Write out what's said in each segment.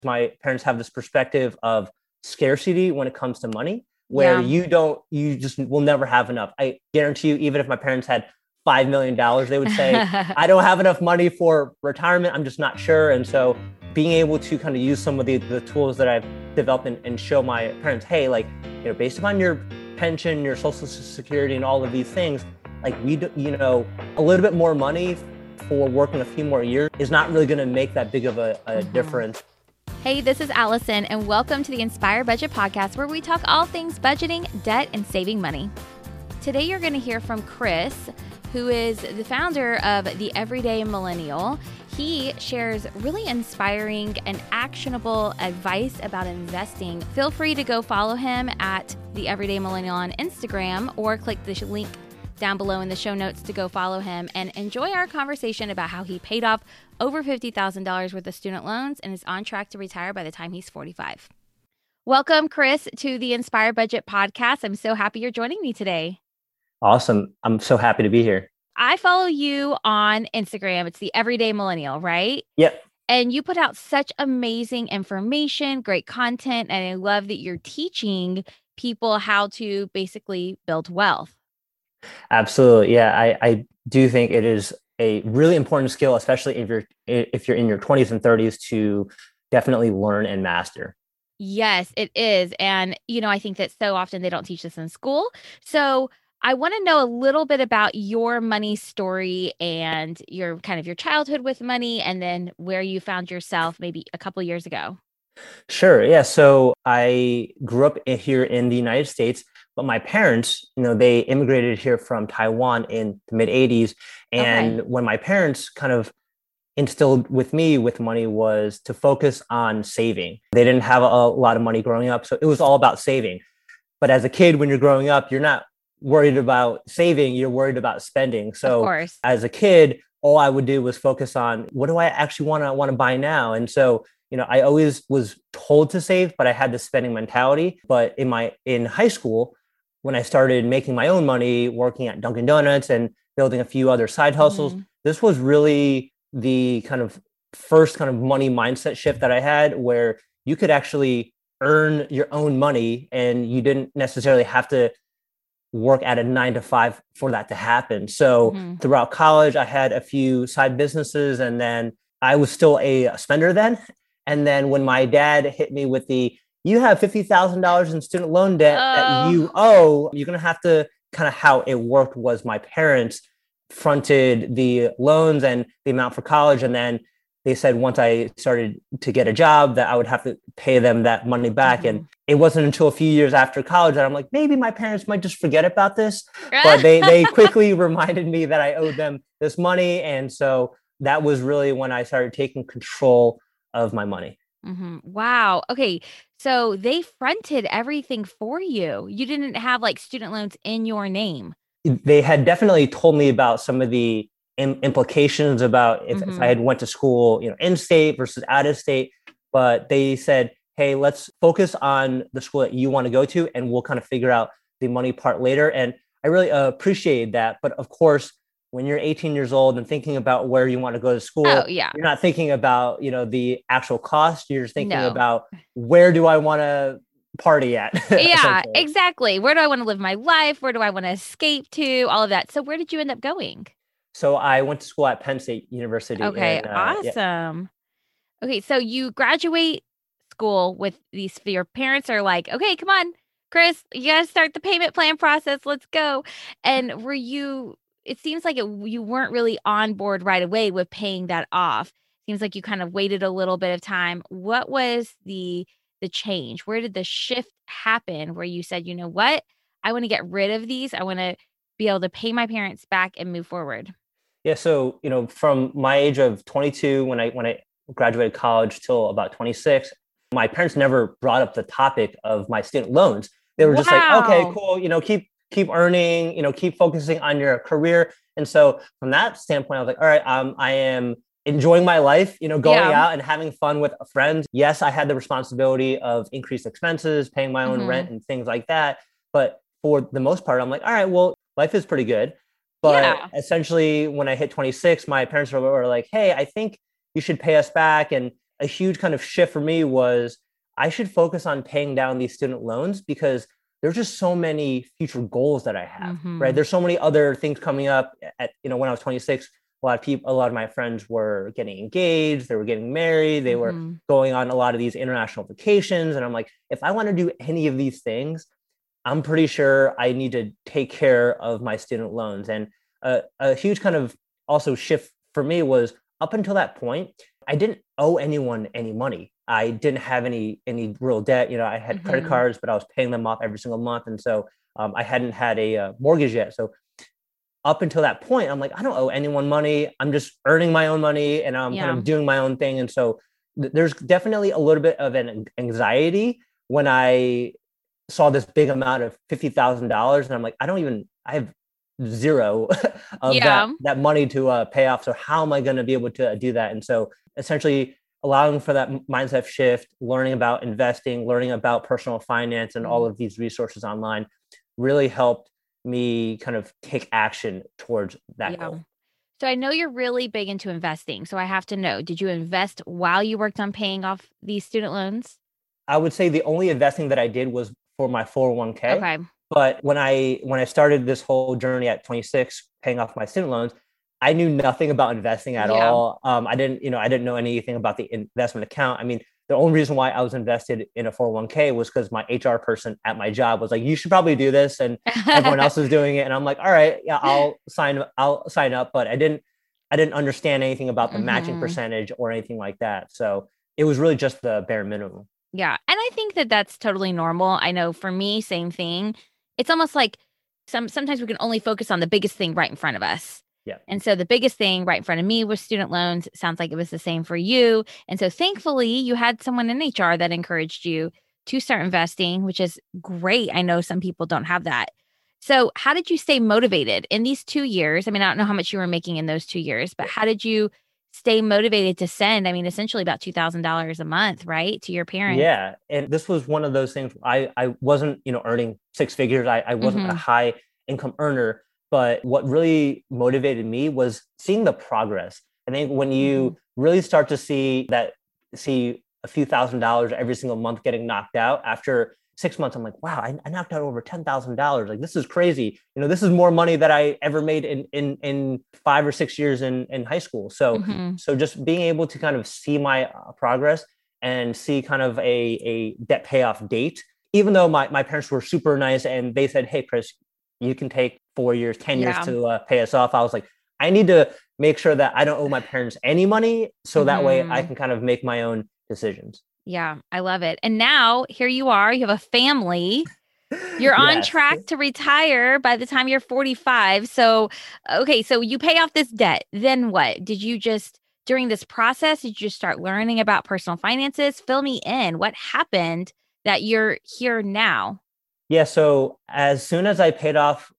My parents have this perspective of scarcity when it comes to money, where Yeah. you just will never have enough. I guarantee you, even if my parents had $5 million, they would say, I don't have enough money for retirement. I'm just not sure. And so being able to kind of use some of the tools that I've developed and show my parents, hey, like, based upon your pension, your social security, and all of these things, like a little bit more money for working a few more years is not really going to make that big of a difference. Hey, this is Allison, and welcome to the Inspire Budget Podcast, where we talk all things budgeting, debt, and saving money. Today, you're going to hear from Chris, who is the founder of The Everyday Millennial. He shares really inspiring and actionable advice about investing. Feel free to go follow him at The Everyday Millennial on Instagram, or click the link down below in the show notes to go follow him and enjoy our conversation about how he paid off over $50,000 worth of student loans and is on track to retire by the time he's 45. Welcome, Chris, to the Inspire Budget Podcast. I'm so happy you're joining me today. Awesome. I'm so happy to be here. I follow you on Instagram. It's The Everyday Millennial, right? Yep. And you put out such amazing information, great content, and I love that you're teaching people how to basically build wealth. Absolutely. Yeah, I do think it is a really important skill, especially if you're in your 20s and 30s, to definitely learn and master. Yes, it is. And, I think that so often they don't teach this in school. So I want to know a little bit about your money story and your childhood with money, and then where you found yourself maybe a couple years ago. Sure. Yeah. So I grew up here in the United States, but my parents, they immigrated here from Taiwan in the mid 80s. And when my parents kind of instilled with me with money was to focus on saving. They didn't have a lot of money growing up, so it was all about saving. But as a kid, when you're growing up, you're not worried about saving, you're worried about spending. So as a kid, all I would do was focus on, what do I actually want to buy now? And so I always was told to save, but I had this spending mentality. But in high school, when I started making my own money, working at Dunkin' Donuts and building a few other side hustles, this was really the kind of first kind of money mindset shift that I had, where you could actually earn your own money and you didn't necessarily have to work at a 9-to-5 for that to happen. So throughout college, I had a few side businesses, and then I was still a spender then. And then when my dad hit me with you have $50,000 in student loan debt that you owe, you're going to have to how it worked was my parents fronted the loans and the amount for college. And then they said, once I started to get a job, that I would have to pay them that money back. And it wasn't until a few years after college that I'm like, maybe my parents might just forget about this. But they quickly reminded me that I owed them this money. And so that was really when I started taking control of my money. Wow. Okay. So they fronted everything for you. You didn't have student loans in your name. They had definitely told me about some of the implications about if I had went to school, in state versus out of state. But they said, hey, let's focus on the school that you want to go to, and we'll kind of figure out the money part later. And I really appreciated that. But of course, when you're 18 years old and thinking about where you want to go to school, you're not thinking about, the actual cost. You're just thinking about, where do I want to party at? Yeah, exactly. Where do I want to live my life? Where do I want to escape to? All of that. So where did you end up going? So I went to school at Penn State University. Okay, awesome. Yeah. Okay, so you graduate school with your parents are like, okay, come on, Chris, you got to start the payment plan process. Let's go. And it seems like you weren't really on board right away with paying that off. Seems like you kind of waited a little bit of time. What was the change? Where did the shift happen where you said, you know what, I want to get rid of these. I want to be able to pay my parents back and move forward? Yeah. So, from my age of 22, when I graduated college till about 26, my parents never brought up the topic of my student loans. They were just like, okay, cool. Keep earning, keep focusing on your career. And so from that standpoint, I was like, all right, I am enjoying my life, going out and having fun with friends. Yes, I had the responsibility of increased expenses, paying my own rent and things like that. But for the most part, I'm like, all right, well, life is pretty good. But essentially, when I hit 26, my parents were like, hey, I think you should pay us back. And a huge kind of shift for me was I should focus on paying down these student loans because there's just so many future goals that I have, right? There's so many other things coming up when I was 26, a lot of my friends were getting engaged, they were getting married, they were going on a lot of these international vacations. And I'm like, if I want to do any of these things, I'm pretty sure I need to take care of my student loans. And a huge kind of also shift for me was up until that point, I didn't owe anyone any money. I didn't have any real debt. I had credit cards, but I was paying them off every single month. And so I hadn't had a mortgage yet. So up until that point, I'm like, I don't owe anyone money. I'm just earning my own money and I'm kind of doing my own thing. And so there's definitely a little bit of an anxiety when I saw this big amount of $50,000 and I'm like, I have zero of that money to pay off. So how am I going to be able to do that? And so essentially allowing for that mindset shift, learning about investing, learning about personal finance and all of these resources online really helped me kind of take action towards that goal. So I know you're really big into investing. So I have to know, did you invest while you worked on paying off these student loans? I would say the only investing that I did was for my 401k. Okay. But when I started this whole journey at 26, paying off my student loans, I knew nothing about investing at all. I didn't know anything about the investment account. I mean, the only reason why I was invested in a 401k was because my HR person at my job was like, you should probably do this. And everyone else was doing it. And I'm like, all right, yeah, I'll sign up. But I didn't understand anything about the matching percentage or anything like that. So it was really just the bare minimum. Yeah. And I think that that's totally normal. I know for me, same thing. It's almost like sometimes we can only focus on the biggest thing right in front of us. Yeah. And so the biggest thing right in front of me was student loans. It sounds like it was the same for you. And so thankfully you had someone in HR that encouraged you to start investing, which is great. I know some people don't have that. So how did you stay motivated in these 2 years? I mean, I don't know how much you were making in those 2 years, but how did you stay motivated to send, essentially about $2,000 a month, right, to your parents? Yeah. And this was one of those things. I wasn't, earning six figures. I wasn't a high income earner. But what really motivated me was seeing the progress. I think when you really start to see a few $1,000s every single month getting knocked out after 6 months, I'm like, wow, I knocked out over $10,000. Like, this is crazy. This is more money that I ever made in 5 or 6 years in high school. So, so just being able to kind of see my progress and see kind of a debt payoff date, even though my parents were super nice and they said, hey, Chris, you can take 4 years, 10 years to pay us off. I was like, I need to make sure that I don't owe my parents any money. So that way I can kind of make my own decisions. Yeah, I love it. And now here you are, you have a family. You're on track to retire by the time you're 45. So, okay, so you pay off this debt. Then what? During this process, did you just start learning about personal finances? Fill me in. What happened that you're here now? Yeah. So as soon as I paid off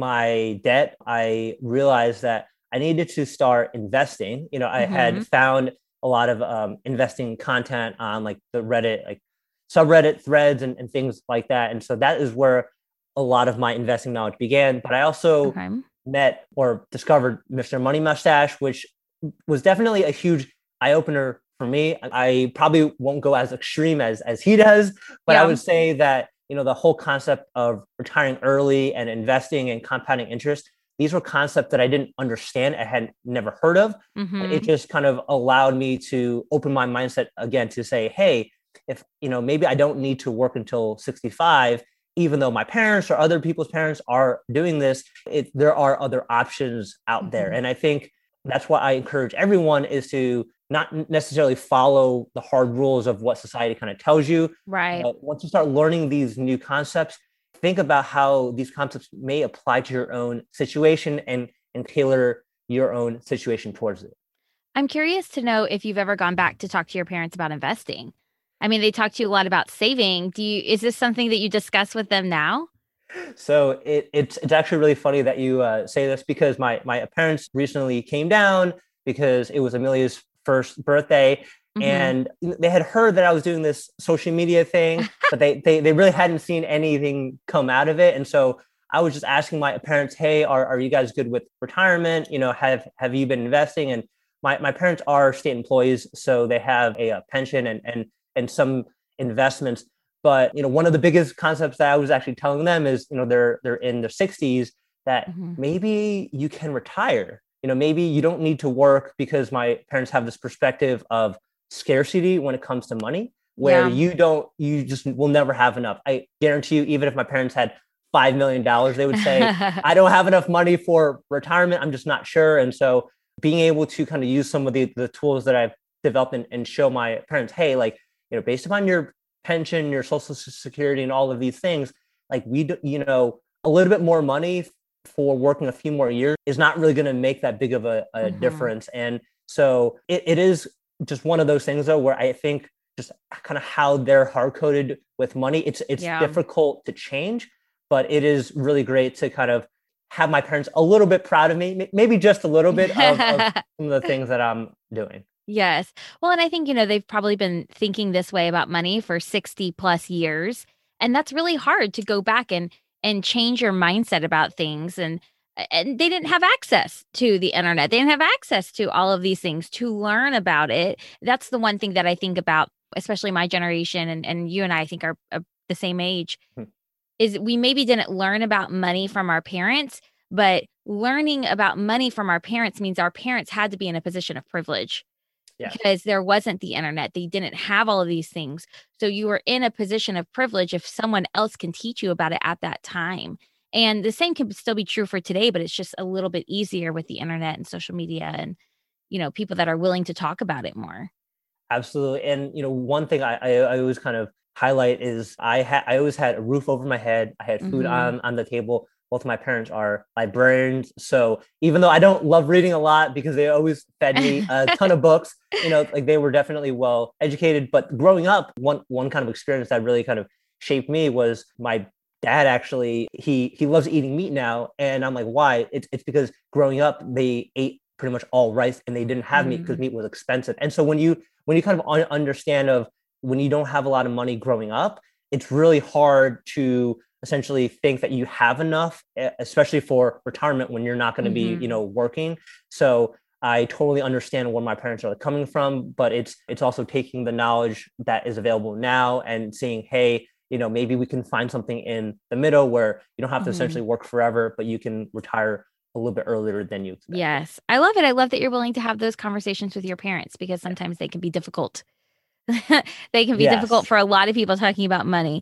my debt, I realized that I needed to start investing. I had found a lot of investing content on like the Reddit, like subreddit threads and things like that. And so that is where a lot of my investing knowledge began. But I also met or discovered Mr. Money Mustache, which was definitely a huge eye opener for me. I probably won't go as extreme as he does, but I would say that the whole concept of retiring early and investing and compounding interest, these were concepts that I didn't understand. I had never heard of. It just kind of allowed me to open my mindset again to say, hey, if, maybe I don't need to work until 65, even though my parents or other people's parents are doing this, there are other options out there. And I think that's what I encourage everyone is to not necessarily follow the hard rules of what society kind of tells you. Right. Once you start learning these new concepts, think about how these concepts may apply to your own situation and tailor your own situation towards it. I'm curious to know if you've ever gone back to talk to your parents about investing. I mean, they talk to you a lot about saving. Is this something that you discuss with them now? So it's actually really funny that you say this because my parents recently came down because it was Amelia's first birthday. And they had heard that I was doing this social media thing, but they really hadn't seen anything come out of it. And so I was just asking my parents, hey, are you guys good with retirement? Have you been investing? And my parents are state employees, so they have a pension and some investments. But one of the biggest concepts that I was actually telling them is, they're in their 60s, that maybe you can retire. Maybe you don't need to work, because my parents have this perspective of scarcity when it comes to money, where you just will never have enough. I guarantee you, even if my parents had $5 million, they would say, I don't have enough money for retirement. I'm just not sure. And so being able to kind of use some of the tools that I've developed and show my parents, hey, like, based upon your pension, your social security, and all of these things, like a little bit more money for working a few more years is not really going to make that big of a difference. And so it is just one of those things, though, where I think just kind of how they're hard coded with money, it's difficult to change, but it is really great to kind of have my parents a little bit proud of me, maybe just a little bit of some of the things that I'm doing. Yes. Well, and I think, they've probably been thinking this way about money for 60 plus years. And that's really hard to go back and change your mindset about things. And they didn't have access to the internet. They didn't have access to all of these things to learn about it. That's the one thing that I think about, especially my generation, and you and I think are the same age, is we maybe didn't learn about money from our parents, but learning about money from our parents means our parents had to be in a position of privilege. Yeah. Because there wasn't the internet. They didn't have all of these things. So you were in a position of privilege if someone else can teach you about it at that time. And the same can still be true for today, but it's just a little bit easier with the internet and social media and, people that are willing to talk about it more. Absolutely. And, one thing I always kind of highlight is I always had a roof over my head. I had food on the table. Both of my parents are librarians. So even though I don't love reading a lot, because they always fed me a ton of books, like they were definitely well educated. But growing up, one kind of experience that really kind of shaped me was my dad. Actually, he loves eating meat now. And I'm like, why? It's because growing up, they ate pretty much all rice and they didn't have meat because meat was expensive. And so when you kind of understand of when you don't have a lot of money growing up, it's really hard to essentially think that you have enough, especially for retirement when you're not going to be, working. So I totally understand where my parents are coming from, but it's also taking the knowledge that is available now and saying, hey, maybe we can find something in the middle where you don't have to essentially work forever, but you can retire a little bit earlier than you expect. Yes. I love it. I love that you're willing to have those conversations with your parents, because sometimes they can be difficult. They can be difficult for a lot of people talking about money.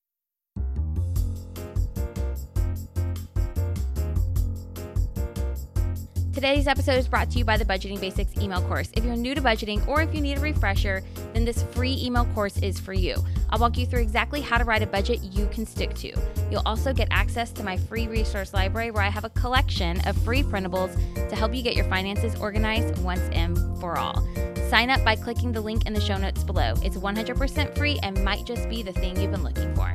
Today's episode is brought to you by the Budgeting Basics email course. If you're new to budgeting, or if you need a refresher, then this free email course is for you. I'll walk you through exactly how to write a budget you can stick to. You'll also get access to my free resource library, where I have a collection of free printables to help you get your finances organized once and for all. Sign up by clicking the link in the show notes below. It's 100% free and might just be the thing you've been looking for.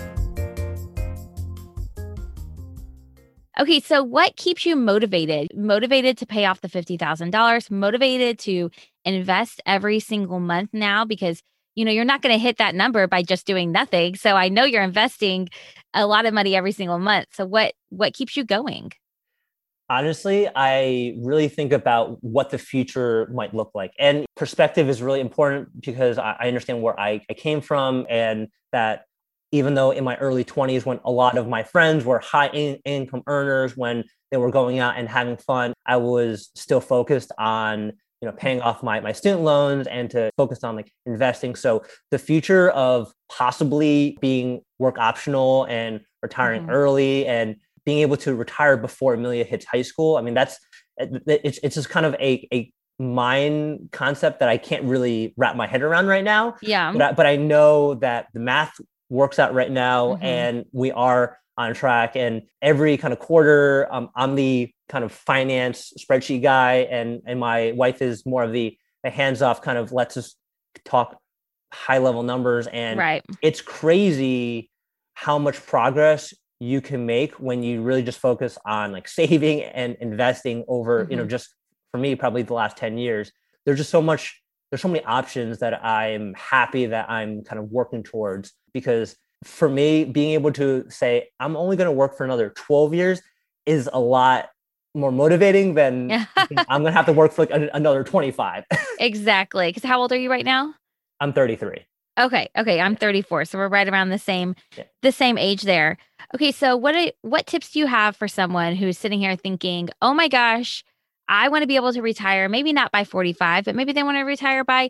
Okay, so what keeps you motivated? Motivated to pay off the $50,000, motivated to invest every single month now, because, you're not going to hit that number by just doing nothing. So I know you're investing a lot of money every single month. So what keeps you going? Honestly, I really think about what the future might look like. And perspective is really important, because I understand where I came from, and that even though in my early 20s, when a lot of my friends were high income earners, when they were going out and having fun, I was still focused on, paying off my student loans and to focus on like investing. So the future of possibly being work optional and retiring early and being able to retire before Amelia hits high school, I mean, it's just kind of a mind concept that I can't really wrap my head around right now. Yeah. But I know that the math works out right now, and we are on track. And every kind of quarter, I'm the kind of finance spreadsheet guy, and my wife is more of the hands-off kind of lets us talk high-level numbers. And it's crazy how much progress you can make when you really just focus on like saving and investing over, just for me, probably the last 10 years. There's so many options that I'm happy that I'm kind of working towards, because for me, being able to say, I'm only going to work for another 12 years is a lot more motivating, then I'm going to have to work for like another 25. Exactly. Because how old are you right now? I'm 33. Okay. I'm 34. So we're right around Yeah. the same age there. Okay. So what tips do you have for someone who's sitting here thinking, oh my gosh, I want to be able to retire, maybe not by 45, but maybe they want to retire by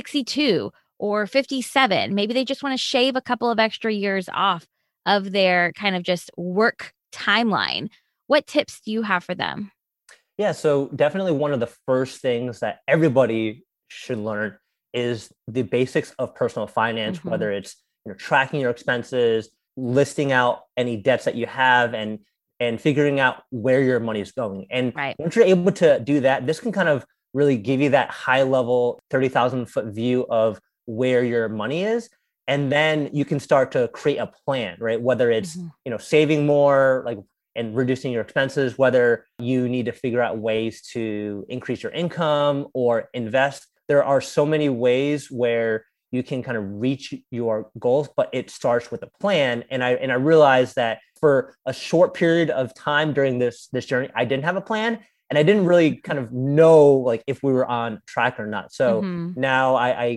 62 or 57. Maybe they just want to shave a couple of extra years off of their kind of just work timeline. What tips do you have for them? Yeah, so definitely one of the first things that everybody should learn is the basics of personal finance, Mhm. whether it's tracking your expenses, listing out any debts that you have, and figuring out where your money is going. And Right. once you're able to do that, this can kind of really give you that high level 30,000 foot view of where your money is. And then you can start to create a plan, right? Whether it's Mhm. saving more, like, and reducing your expenses, whether you need to figure out ways to increase your income or invest. There are so many ways where you can kind of reach your goals, but it starts with a plan. And I realized that for a short period of time during this journey, I didn't have a plan, and I didn't really kind of know like if we were on track or not. So Mhm. now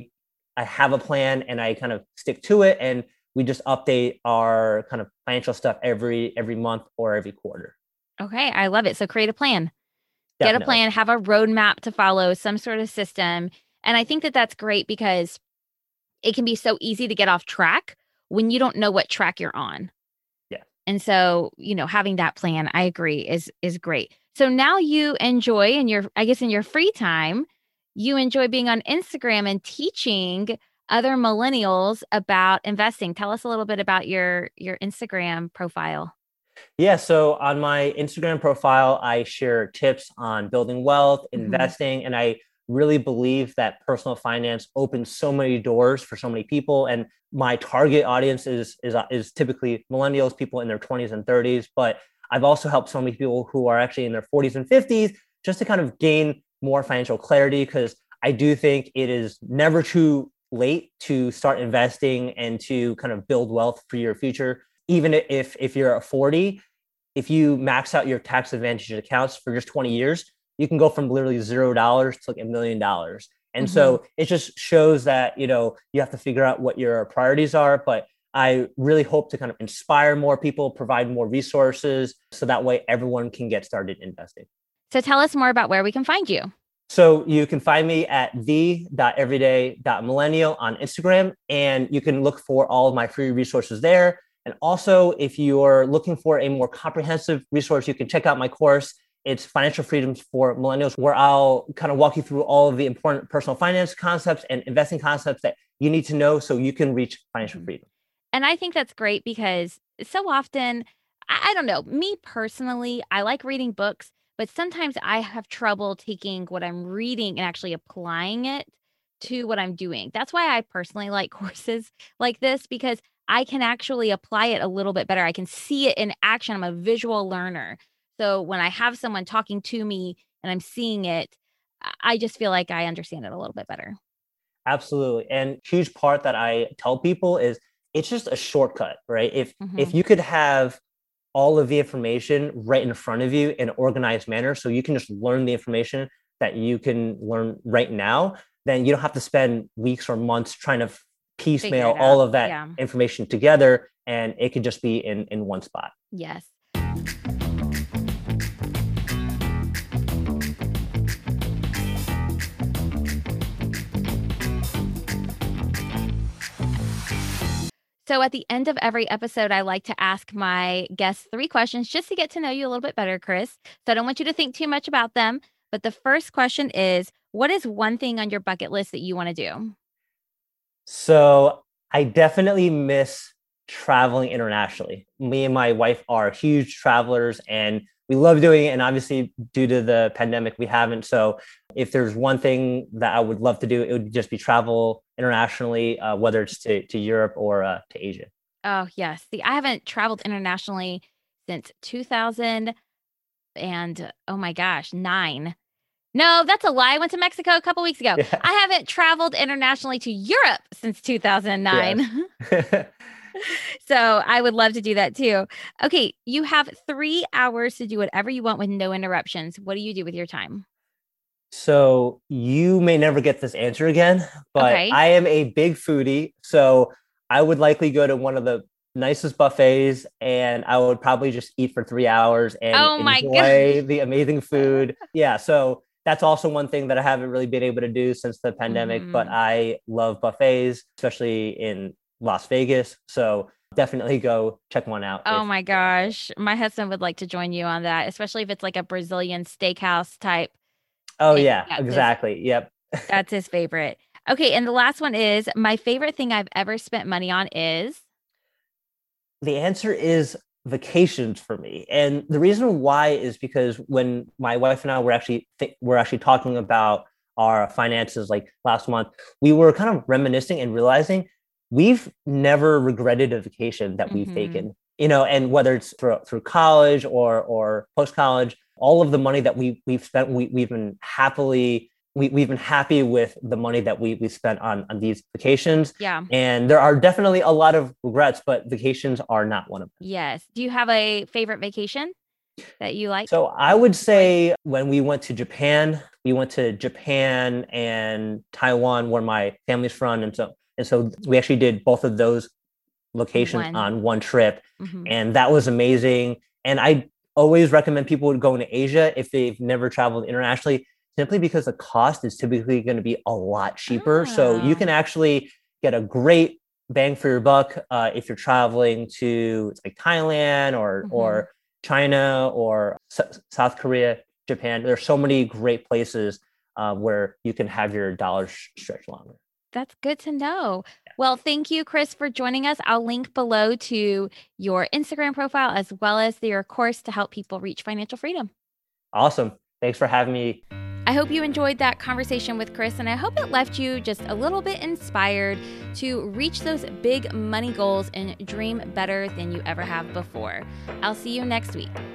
I have a plan and I kind of stick to it, and we just update our kind of financial stuff every month or every quarter. Okay, I love it. So create a plan. Get a Definitely. plan, have a roadmap to follow, some sort of system. And I think that that's great because it can be so easy to get off track when you don't know what track you're on. Yeah. And so, having that plan, I agree is great. So now you enjoy in your I guess in your free time, you enjoy being on Instagram and teaching other millennials about investing. Tell us a little bit about your Instagram profile. Yeah. So on my Instagram profile, I share tips on building wealth, Mhm. investing, and I really believe that personal finance opens so many doors for so many people. And my target audience is typically millennials, people in their 20s and 30s. But I've also helped so many people who are actually in their 40s and 50s just to kind of gain more financial clarity, because I do think it is never too late to start investing and to kind of build wealth for your future. Even if you're at 40, if you max out your tax advantage accounts for just 20 years, you can go from literally $0 to like $1 million. And Mhm. so it just shows that, you have to figure out what your priorities are. But I really hope to kind of inspire more people, provide more resources so that way everyone can get started investing. So tell us more about where we can find you. So you can find me at the.everyday.millennial on Instagram, and you can look for all of my free resources there. And also, if you're looking for a more comprehensive resource, you can check out my course. It's Financial Freedoms for Millennials, where I'll kind of walk you through all of the important personal finance concepts and investing concepts that you need to know so you can reach financial Mhm. freedom. And I think that's great because so often, I don't know, me personally, I like reading books, but sometimes I have trouble taking what I'm reading and actually applying it to what I'm doing. That's why I personally like courses like this because I can actually apply it a little bit better. I can see it in action. I'm a visual learner. So when I have someone talking to me and I'm seeing it, I just feel like I understand it a little bit better. Absolutely. And huge part that I tell people is it's just a shortcut, right? If Hmm. you could have all of the information right in front of you in an organized manner, so you can just learn the information that you can learn right now, then you don't have to spend weeks or months trying to Figure piecemeal it all out. of that Yeah. information together, and it could just be in one spot. Yes. So at the end of every episode, I like to ask my guests three questions just to get to know you a little bit better, Chris. So I don't want you to think too much about them. But the first question is, what is one thing on your bucket list that you want to do? So I definitely miss traveling internationally. Me and my wife are huge travelers and we love doing it. And obviously, due to the pandemic, we haven't. So if there's one thing that I would love to do, it would just be travel internationally, whether it's to Europe or to Asia. Oh, yes. See, I haven't traveled internationally since 2000 and oh my gosh, 9. No, that's a lie. I went to Mexico a couple weeks ago. Yeah. I haven't traveled internationally to Europe since Yes. 2009. So I would love to do that too. Okay, you have 3 hours to do whatever you want with no interruptions. What do you do with your time? So you may never get this answer again, but Okay. I am a big foodie. So I would likely go to one of the nicest buffets and I would probably just eat for 3 hours and Oh my God. enjoy the amazing food. Yeah. So that's also one thing that I haven't really been able to do since the pandemic, but Mhm. I love buffets, especially in Las Vegas. So definitely go check one out Oh if my you're out there. gosh. My husband would like to join you on that, especially if it's like a Brazilian steakhouse type Oh, thing. yeah, exactly. Yep. That's his favorite. Okay, and the last one is my favorite thing I've ever spent money on is The answer is vacations for me. And the reason why is because when my wife and I were actually talking about our finances like last month, we were kind of reminiscing and realizing we've never regretted a vacation that we've Mhm. taken. And whether it's through college or post college, all of the money that we've spent, we've been we've been happy with the money that we spent on these vacations. Yeah. And there are definitely a lot of regrets, but vacations are not one of them. Yes. Do you have a favorite vacation that you like? So I would say when we went to Japan and Taiwan, where my family's from, and so we actually did both of those locations One. on one trip, Mhm. and that was amazing. And I always recommend people going to Asia if they've never traveled internationally, simply because the cost is typically going to be a lot cheaper. So you Oh. can actually get a great bang for your buck if you're traveling to like Thailand Mhm. or China or South Korea, Japan. There's so many great places where you can have your dollars stretch longer. That's good to know. Well, thank you, Chris, for joining us. I'll link below to your Instagram profile as well as your course to help people reach financial freedom. Awesome. Thanks for having me. I hope you enjoyed that conversation with Chris, and I hope it left you just a little bit inspired to reach those big money goals and dream better than you ever have before. I'll see you next week.